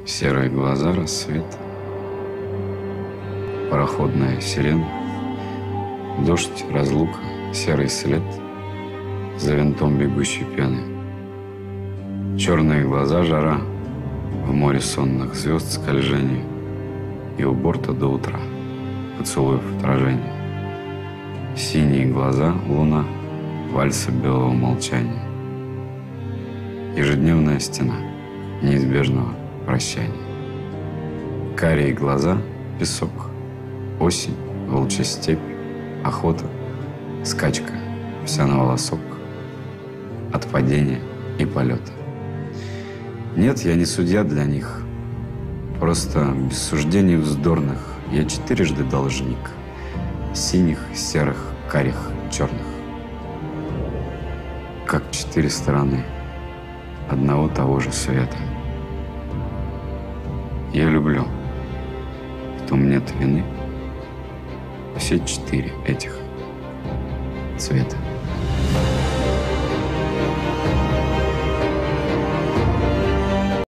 Серые глаза, рассвет, пароходная сирена, дождь, разлука, серый след за винтом бегущей пены. Черные глаза, жара, в море сонных звезд скольжение, и у борта до утра поцелуев отражение. Синие глаза, луна, вальса белого молчания. Ежедневная стена неизбежного прощания. Карие глаза, песок, осень, волчья степь, охота, скачка, вся на волосок, от падения и полета. Нет, я не судья для них, просто без суждений вздорных я четырежды должник синих, серых, карих, черных. Как четыре стороны одного того же света. Я люблю, в том нет вины, все четыре этих цвета.